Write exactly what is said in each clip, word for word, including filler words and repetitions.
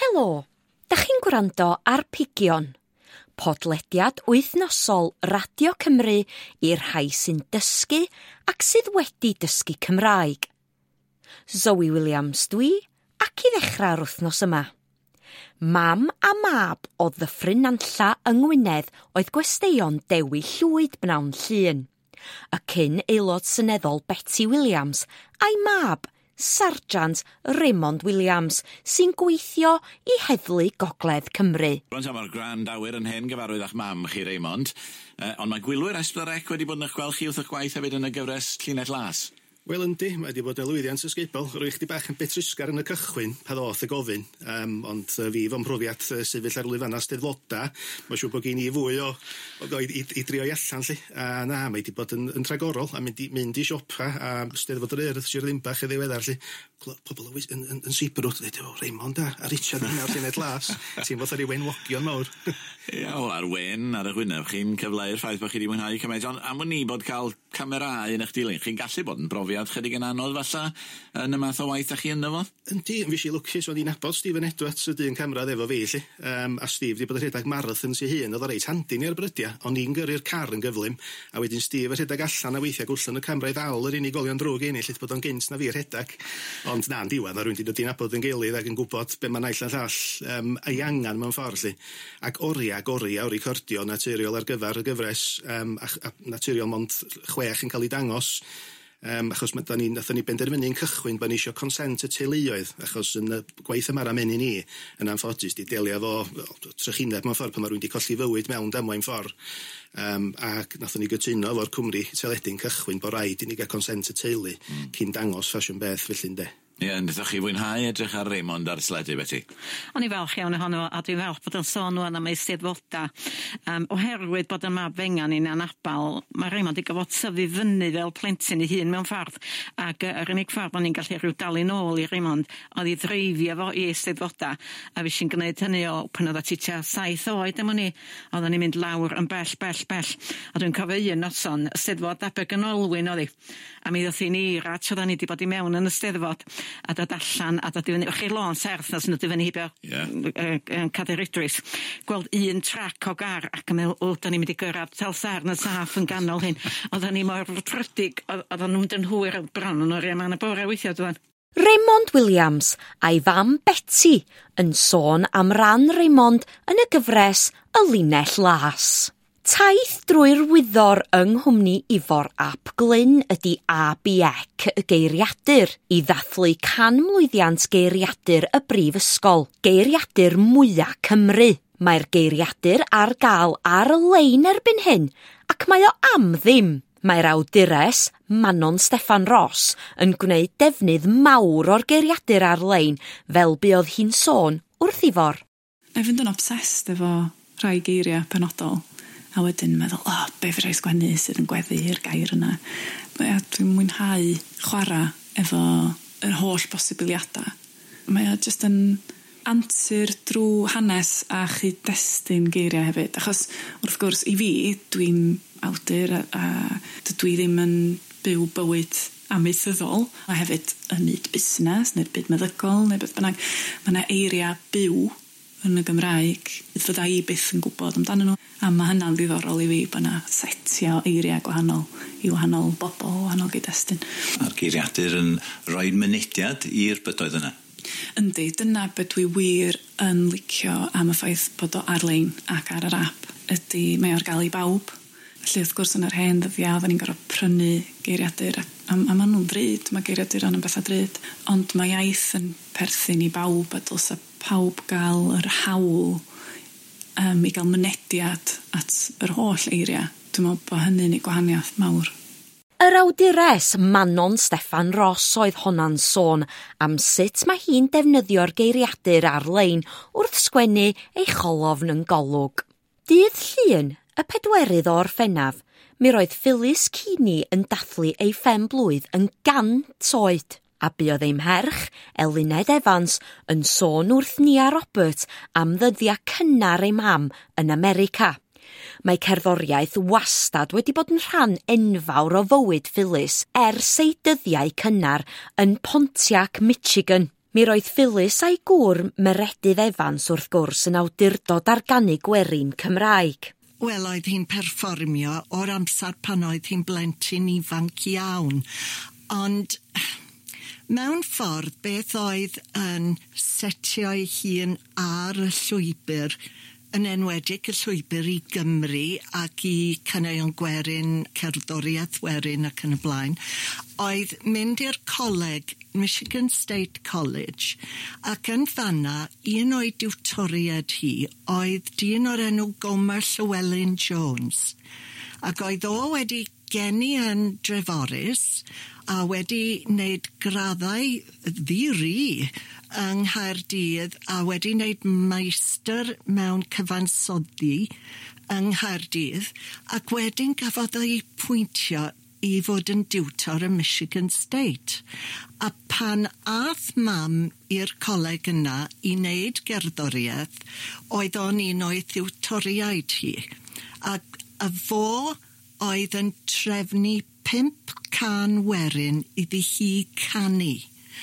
Helo, dach chi'n gwrando ar Pigion, podlediad wythnosol Radio Cymru i'r rhai sy'n dysgu ac sydd wedi dysgu Cymraeg. Zoe Williams dwi, ac i ddechrau'r wythnos yma. Mam a mab o Ddyffryn Nantlla yng Ngwynedd oedd gwesteion Dewi Llwyd Bnawn Llŷn, y cyn aelod seneddol Betty Williams a'i mab, Sarjant Raymond Williams, sy'n gweithio i heddlu Gogledd Cymru. Rwy'n mae'r grand awyr yn hen gyfarwydd a'ch mam chi, Raymond, uh, ond mae gwylwyr Esblyr Ec wedi bod yn eich gweld chi wrth eich gwaith hefyd yn y gyfres Llinell Las. Wel yndi, mae wedi bod y lwyddiant ysgeibol. Rwy'n chdi bach yn betrysgar yn y cychwyn, pa ddoth y gofyn, um, ond uh, fi fo'n profiad uh, sefyll ar lwyfanna steddloda, mae'n siŵr bod gen i fwy o, o, o i, i, i drio i allan, lle. A na, mae wedi bod yn, yn tragorol, a mynd i, mynd i siopa, a steddfod yr Urdd, Sir Ddinbach y ddiweddar, lle. Pobl yn, yn, yn, yn Sibrwd, dweud, o, Raymond a, a Richard yna ar Llinell Las, ti'n bod ar ei wenwogion mawr. Ia, wel, ar wen, ar y gwyneb, chi'n cyfleu'r ffaith bod chi wedi mwynhau cymaint, ond am ni bod cael camerau yn eich dilyn, chi'n gallu bod yn brofiad chydig yn anodd falla yn y math o waith â chi ynddo fo? Yndi, yn fysi lwcus, o'n i'n nabod Stephen Edwards y dyn camrad efo fi, lle. Um, a Steve wedi bod yn rhedeg marathon sy hun, oedd o reit handi ni ar brydia, ond ni'n gyrru'r car yn gyflym, a wedyn Steve yn rhedeg allan a weithiau gwllon y camra i ddal yr unigolion drwg ennill, lle bod o'n gynt na fi rhedeg. Ond na'n diwedd, a rwy'n di dod i'n nabod yn gilydd ac yn gwybod be mae naill a llall um, ei angan mewn ffordd, lle. Ac oria, ac oria o recordio naturiol ar gyfer y gyfres, um, a, a naturiol mond chwech yn cael ei dangos, Um, achos da ni, nathon ni benderfynu'n cychwyn bod ni isio consent y teuluoedd, achos yn y gwaith yma ar amenyn ni yn anffodus di delio efo trychineb mewn ffordd pan mae rwy'n di colli fywyd mewn damwain ffordd. Um, ac nathon ni gytuno efo'r Cwmri teledu'n cychwyn bod rhaid i ni gael consent y teulu mm. cyn dangos ffasiwn beth felly'n de. Ie, yeah, ydych chi fwynhau edrych ar Raymond ar sledu, Betty? O'n i falch iawn ohono, a dwi'n falch bod yn sôn nhw am ei steddfoda. Um, oherwydd bod y mab fengan i'n anabal, mae Raymond i gyfod syfu fyny fel plentyn i hun mewn ffordd. Ac uh, yr unig ffordd o'n i'n gallu rhyw dal i nôl i Raymond, oedd i ddreifio fo i steddfoda. A fi sy'n gwneud hynny o pan oedd a ti tia saith oed am hynny. Oedden ni'n mynd lawr yn bell, bell, bell. A dwi'n cofio un noson, y steddfod Abeg yn Olwyn oedd hi. A mi ddoth i'n irat, oedden ni wedi bod i mewn yn y steddfod. A dod allan, a dod i fyny, o'ch chi lôn serth nas nhw di fyny hebio yeah. Cader Idris, gweld un trac o gar ac yn meddwl, o, da ni'n mynd i gyrraedd Telsar yn y saff yn ganol hyn. Oedden ni mor frydig, oedden nhw'n dyn hwyr o bron yn o'r yma yn y bore weithio dwi'n. Raymond Williams a'i fam Betty yn sôn am ran Raymond yn y gyfres Y Llinell Las. Taith drwy'r wyddor yng Nghwmni Ifor Ap Glyn ydy A B E C y geiriadur i ddathlu canmlwyddiant geiriadur y Brifysgol, geiriadur mwyaf Cymru. Mae'r geiriadur ar gael ar y lein erbyn hyn, ac mae o am ddim. Mae'r awdures, Manon Steffan Ross, yn gwneud defnydd mawr o'r geiriadur ar-lein fel buodd hi'n sôn wrth Ifor. I've fynd yn obsessed efo rhai geiriau penodol. A wedyn meddwl, o, oh, be fydda i sgwennu sydd yn gweddu i'r gair yna. Dwi'n mwynhau chwarae efo yr holl bosibiliadau. Mae o jyst yn antur drwy hanes a chyd-destun geiriau hefyd. Achos, wrth gwrs, i fi, dwi'n awdur a, a dydw i ddim yn byw bywyd amaethyddol, a hefyd yn byd busnes, neu'r byd meddygol, neu beth bynnag. Mae yna eiriau byw yn y Gymraeg, fydda i byth yn gwybod amdano nhw. A mae hynna'n ddiddorol i fi, bod yna setio eiriau gwahanol i wahanol bobl, wahanol gyd-destun. A'r geiriadur yn rhoi mynediad i'r bydoedd yna? Yndi, dyna beth dwi wir yn licio am y ffaith bod o ar-lein ac ar yr ap. Ydy, mae o'r gael i bawb. Felly, wrth gwrs, yn yr hen ddyddiau, oedden ni'n gorfod prynu geiriadur, a, a, a maen nhw'n drud, mae geiriadur yn bethau drud. Ond mae iaith yn perthyn i bawb, a dylsa pawb gael yr hawl um, i gael mynediad at yr holl eiriau. Dwi'n meddwl bod hynny'n ei gwahaniaeth mawr. Yr awdures Manon Steffan Ross oedd honna'n sôn am sut mae hi'n defnyddio'r geiriadur ar-lein wrth sgwennu ei cholofn yn golwg. Dydd Llun, y pedwerydd o Orffennaf, mi roedd Phyllis Keeney yn dathlu ei phemblwydd yn gant oed. A buodd ei mherch, Eluned Evans, yn sôn wrth Nia Robert am ddyddiau cynnar ei mam yn America. Mae cerddoriaeth wastad wedi bod yn rhan enfawr o fywyd Phyllis ers ei dyddiau cynnar yn Pontiac, Michigan. Mi roedd Phyllis a'i gŵr Meredydd Evans wrth gwrs yn awdurdod arganig gwerin Cymraeg. Wel, oedd hi'n perfformio o'r amser pan oedd hi'n blentyn ifanc iawn. Ond mewn ffordd, beth oedd yn setio ei hun ar y llwybr, yn enwedig y llwybr i Gymru ac i caneuon gwerin, cerddoriaeth werin ac yn y blaen, oedd mynd i'r coleg Michigan State College ac yn fanna un o'i diwtoriad hi oedd dyn o'r enw Gomer Llewellyn Jones ac oedd o wedi geni yn Dreforys a wedi wneud graddau ddiri yng Nghaerdydd a wedi wneud meistr mewn cyfansoddi yng Nghaerdydd ac wedyn gafodd ei pwyntio i fod yn diwtor y Michigan State. A pan ath mam i'r coleg yna i wneud gerddoriaeth, oedd o'n un o'i ddiwtoriaid hi. Ac a fo oedd yn trefnu pimp can werin iddi hi canu.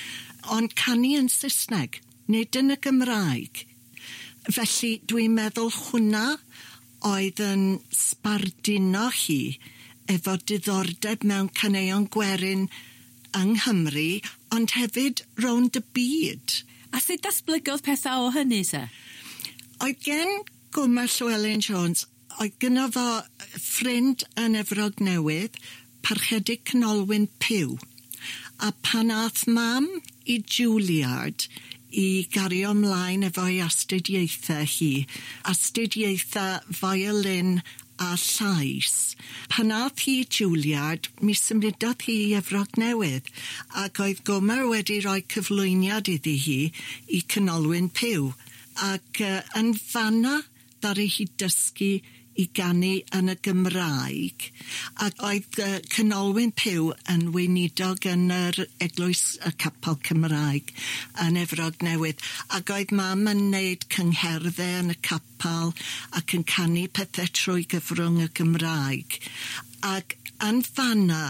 Ond canu yn Saesneg, nid yn y Gymraeg. Felly dwi'n meddwl hwnna oedd yn sbarduno hi efo diddordeb mewn caneuon gwerin yng Nghymru, ond hefyd rownd y byd. A sut datblygodd pethau o hynny, se? Oedd gen Gomer Llewellyn Jones, oedd gyda fo ffrind yn Efrog Newydd, parchedig canolwyn Pyw. A pan ath mam i Juilliard i gario ymlaen efo'i astudiaethau hi, astudiaethau violin a llais. Pan ath hi i Juilliard, mi symudodd hi i Efrog Newydd, ac oedd Gomer wedi rhoi cyflwyniad iddi hi i canolwyn Pyw. Ac uh, yn fanna ddaru hi dysgu i ganu yn y Gymraeg. Ac oedd uh, canolwyn Pyw yn weinidog yn yr eglwys y Capel Cymraeg yn Efrog Newydd. Ac oedd mam yn wneud cyngherddau yn y capel ac yn canu pethau trwy gyfrwng y Gymraeg. Ac yn fanna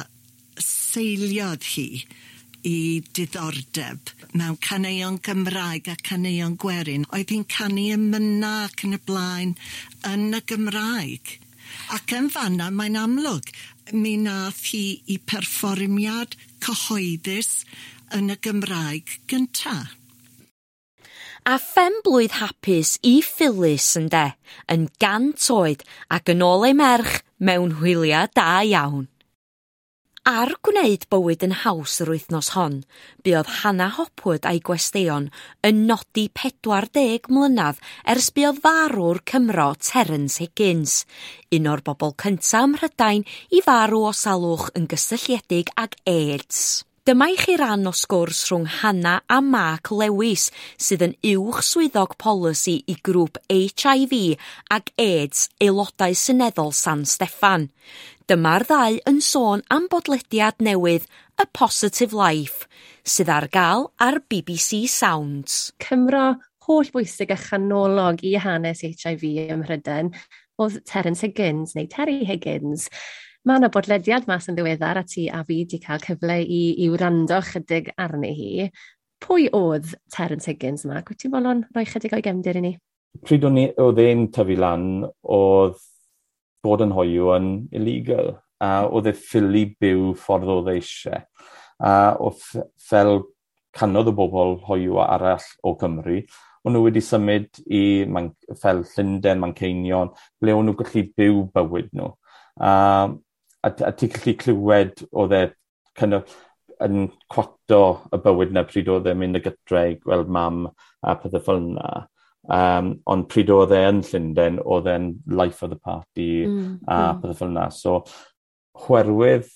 seiliodd hi i diddordeb mewn caneuon Gymraeg a caneuon gwerin. Oedd hi'n canu ymyna ac yn y blaen yn y Gymraeg. Ac yn fanna mae'n amlwg, mi nath hi i perfformiad cyhoeddus yn y Gymraeg gynta. A phem blwydd hapus i Phyllis ynde, yn gant oed ac yn ôl ei merch mewn hwyliau da iawn. Ar gwneud bywyd yn haws yr wythnos hon, buodd Hannah Hopwood a'i gwesteion yn nodi pedwar deg mlynedd ers buodd farw'r Cymro Terence Higgins, un o'r bobl cyntaf ym Mhrydain i farw o salwch yn gysylltiedig ag AIDS. Dyma i chi ran o sgwrs rhwng Hannah a Mark Lewis, sydd yn uwch swyddog polisi i grŵp H I V ag AIDS aelodau seneddol San Steffan. Dyma'r ddau yn sôn am bodlediad newydd A Positive Life, sydd ar gael ar B B C Sounds. Cymro holl bwysig a chanolog i hanes H I V ym Mhrydain oedd Terence Higgins neu Terry Higgins. Mae yna bodlediad mas yn ddiweddar a ti a fi wedi cael cyfle i, i wrando chydig arni hi. Pwy oedd Terence Higgins yma? Wyt ti'n bolon rhoi chydig o'i gefndir i ni? Pryd oedd e'n tyfu lan, oedd bod yn hoyw yn illegal. A oedd e ffili byw ffordd oedd eisiau. A oedd fel canodd o bobl hoyw arall o Cymru, o'n nhw wedi symud i man, fel Llundain, Manceinion, ble o'n nhw gallu byw bywyd nhw. A, a, a ti'n gallu clywed oedd e kind of, yn cwato y bywyd na pryd oedd e'n mynd y gytre i gweld mam a pethau fel yna. Um, ond pryd oedd e yn Llundain, oedd e'n life of the party mm, a mm. pethau fel yna. So, chwerwydd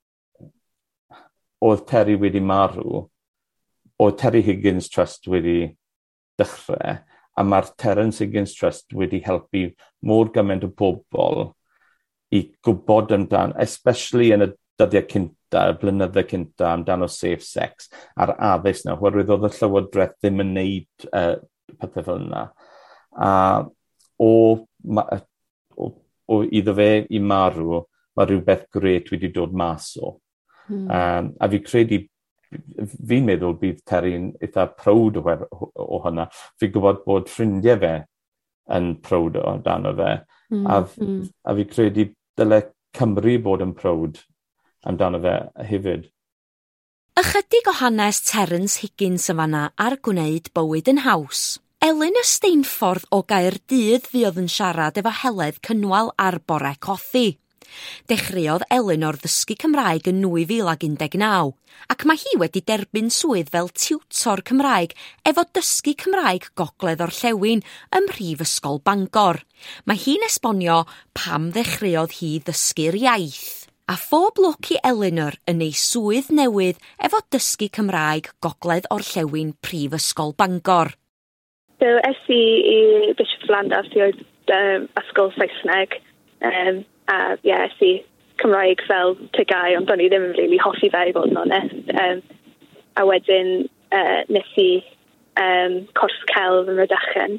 oedd Terry wedi marw, oedd Terry Higgins Trust wedi dechrau, a mae'r Terence Higgins Trust wedi helpu mor gymaint o bobl i gwybod amdan, especially yn y dyddiau cynta, y blynydde cynta amdano safe sex a'r addysg na, oherwydd oedd y llywodraeth ddim yn neud uh, pethau fel yna. A o, o, o iddo fe i marw, mae rhywbeth gret wedi dod mas o. Hmm. Um, a fi credu fi'n meddwl bydd Terry'n eitha prowd o, o hynna. Fi'n gwybod bod ffrindiau fe yn prowd o dan o fe. Mm, a, mm. a fi credu dyle Cymru bod yn prowd amdano fe hefyd. Ychydig o hanes Terence Higgins yn fanna ar gwneud bywyd yn haws. Elin y Steinffordd o Gaerdydd fuodd yn siarad efo Heledd Cynwal ar bore coffi. Dechreuodd Elin o'r ddysgu Cymraeg yn nwy fil ag un deg naw, ac mae hi wedi derbyn swydd fel tiwtor Cymraeg efo dysgu Cymraeg Gogledd Orllewin ym Mhrifysgol Bangor. Mae hi'n esbonio pam ddechreuodd hi ddysgu'r iaith. A phob lwc i Elinor yn ei swydd newydd efo dysgu Cymraeg Gogledd Orllewin Prifysgol Bangor. So, es i i Bishop Llandaf sy oedd um, ysgol Saesneg, um, a ie, yeah, es i Cymraeg fel tygau, ond do'n i ddim yn really hoffi fe i fod yn onest. Um, a wedyn uh, nes i um, cors celf yn Rhydychen.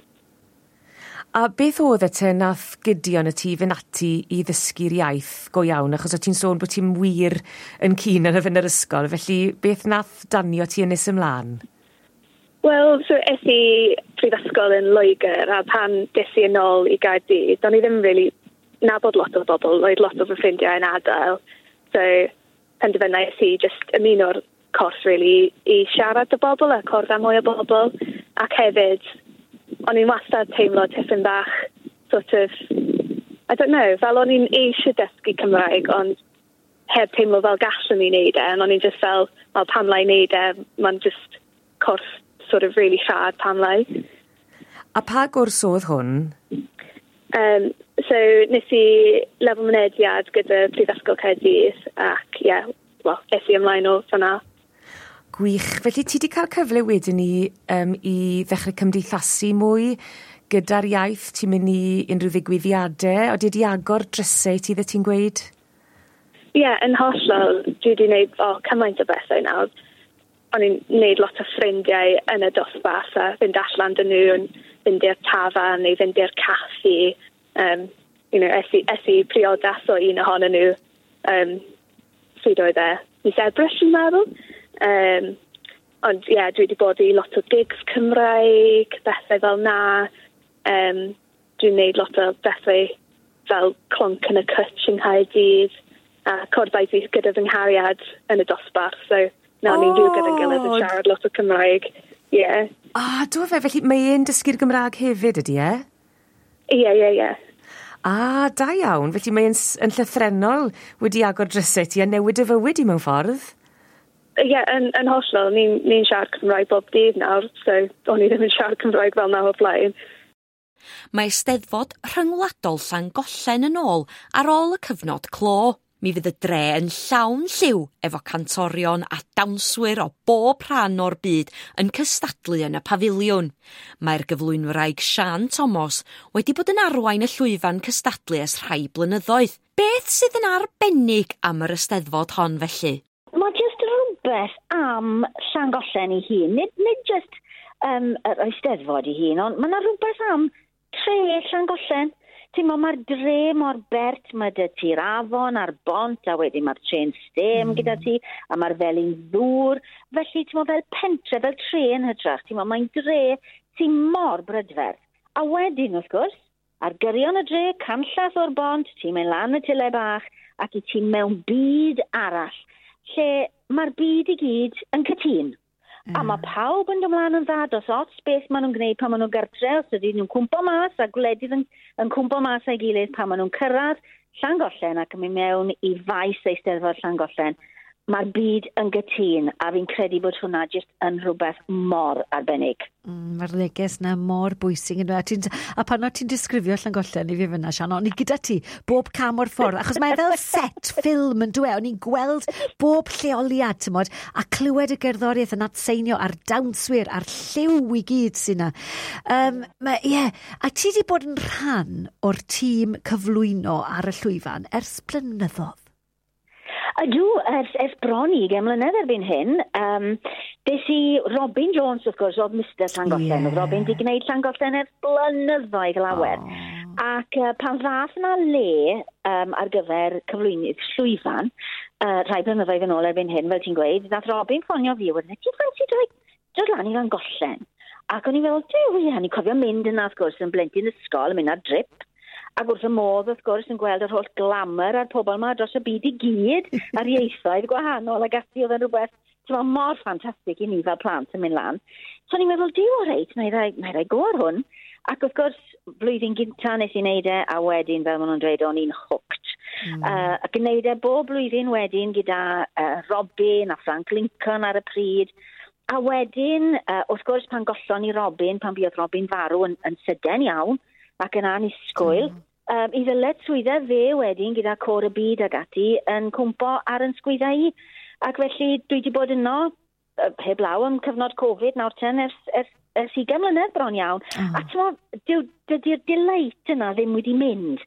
A beth oedd e te nath Gideon y ti fynd ati i ddysgu'r iaith go iawn, achos o ti'n sôn bod ti'n wir yn cyn yn hyfyn yr ysgol, felly beth nath danio ti yn nes ymlaen? Wel, so es i prifysgol yn Loegr, a pan des i yn ôl i Gaerdydd, do'n i ddim really nabod lot o bobl, roedd lot o fy ffrindiau yn adael. So, penderfynais i just ymuno'r cors really i siarad y bobl a cwrdd â mwy o bobl, ac hefyd, o'n i'n wastad teimlo tipyn bach, sort of, I don't know, fel o'n i'n eisiau dysgu Cymraeg, ond heb teimlo fel gallwn i'n neud e, ond o'n i'n just fel, well, pam lai neud e, mae'n just cwrs sort of really rhad pam lai. A pa gwrs oedd hwn? Um, so, nes i lefel mynediad gyda Prifysgol Caerdydd, ac ie, yeah, well, es i ymlaen o fanna. Gwych. Felly ti wedi cael cyfle wedyn ni um, i ddechrau cymdeithasu mwy gyda'r iaith? Ti'n mynd i unrhyw ddigwyddiadau? O, di wedi agor drysau ti dde ti'n gweud? Ie, yeah, yn hollol, dwi wedi gwneud oh, cymaint o bethau nawr. O'n i'n gwneud lot o ffrindiau yn y dosbarth a fynd allan dyn nhw yn fynd i'r tafarn neu fynd i'r caffi. Um, you know, es i, es i priodas o un ohonyn nhw. Um, Swydd oedd e, mis Ebrill yn meddwl. Um, ond ie, yeah, dwi wedi bod i lot o gigs Cymraeg, bethau fel na. Um, dwi'n gwneud lot o bethau fel clonc yn y cwtch yng Nghaerdydd. A cwrddais i gyda fy nghariad yn y dosbarth, so nawr ni'n rhyw gyda'n gilydd yn siarad lot o Cymraeg. Ie. Yeah. Ah, do fe, felly mae e'n dysgu'r Gymraeg hefyd ydy e? Ie, ie, ie. Ah, da iawn. Felly mae e'n yn llythrenol wedi agor drysau ti a newid y fywyd i mewn ffordd? Ie, yeah, yn, yn hollol. Ni'n ni siarad Cymraeg bob dydd nawr, so o'n i ddim yn siarad Cymraeg fel nawr o blaen. Mae Eisteddfod Rhyngwladol Llangollen yn ôl ar ôl y cyfnod clo. Mi fydd y dre yn llawn lliw efo cantorion a dawnswyr o bob rhan o'r byd yn cystadlu yn y pafiliwn. Mae'r gyflwynwraig Sian Thomas wedi bod yn arwain y llwyfan cystadlu ers rhai blynyddoedd. Beth sydd yn arbennig am yr Eisteddfod hon felly? Mae jyst rhywbeth am Llangollen ei hun. Nid, nid jyst um, yr Eisteddfod ei hun, ond mae yna rhywbeth am tre Llangollen. Ti'n mo, mae'r dre mor bert, mae dy ti'r afon a'r bont, a wedyn mae'r tren stem mm. gyda ti, a mae'r felin ddŵr. Felly, ti'n mo, fel pentre, fel tren hytrach, ti'n mo, mae'n dre sy'n mor brydferth. A wedyn, wrth gwrs, ar gyrion y dre, canllath o'r bont, ti'n mynd lan y tyle bach, ac i ti'n mewn byd arall, lle mae'r byd i gyd yn cytun. Mm. A mae pawb yn dymlaen yn dda, dos ots beth maen nhw'n gwneud pan maen nhw'n gartre, os ydyn nhw'n cwmpo mas, a gwledydd yn, yn cwmpo mas a'i gilydd pan maen nhw'n cyrraedd Llangollen ac yn mynd mewn i faes Eisteddfod Llangollen. Mae'r byd yn gytun, a fi'n credu bod hwnna jyst yn rhywbeth mor arbennig. Mm, Mae'r neges na mor bwysig. A, a pan o ti'n disgrifio Llangollen i fi fyna, Sian, o'n i gyda ti bob cam o'r ffordd, achos mae fel set ffilm yn dwe, o'n i'n gweld bob lleoliad, tymod, a clywed y gerddoriaeth yn atseinio a'r dawnswyr, a'r lliw i gyd sy'n na. Um, ma, yeah. A ti wedi bod yn rhan o'r tîm cyflwyno ar y llwyfan ers blynyddoedd? Ydw, ers, ers bron i ugain mlynedd erbyn hyn. Um, des i Robin Jones, wrth gwrs, oedd mister Llangollen. Yeah. Robin di gwneud Llangollen ers blynyddoedd lawer. Oh. Ac uh, pan fath yna le um, ar gyfer cyflwynydd llwyfan, uh, rhai blynyddoedd yn ôl erbyn hyn, fel ti'n gweud, nath Robin ffonio fi wedyn, ti'n ffansi dod, dod lan i fan gollen? Ac o'n i fel, dew, ie, ni'n cofio mynd yna, wrth gwrs, yn blentyn ysgol, yn mynd ar drip, ac wrth y modd, wrth gwrs, yn gweld yr holl glamour a'r pobol yma dros y byd i gyd, a'r ieithoedd gwahanol, ac ati oedd yn rhywbeth, ti'n meddwl, mor ffantastig i ni fel plant yn mynd lan. So ni'n meddwl, diw o reit, na i rai go ar hwn, ac wrth gwrs, blwyddyn gynta nes i wneud e, a wedyn, fel maen nhw'n dweud, o'n i'n hooked. Mm. Uh, ac yn wneud e bob blwyddyn wedyn gyda uh, Robin a Frank Lincoln ar y pryd. A wedyn, uh, wrth gwrs, pan gollon i Robin, pan buodd Robin farw yn, yn sydyn iawn, ac yn anusgwyl, mm. um, i ddyled swyddau fe wedyn gyda Cor y Byd ag ati yn cwmpo ar yn sgwyddau i. Ac felly, dwi wedi bod yno, uh, heblaw am cyfnod Covid, nawr ten ers, ers, ers ugain mlynedd bron iawn. Mm. A dydy'r delight yna ddim wedi mynd.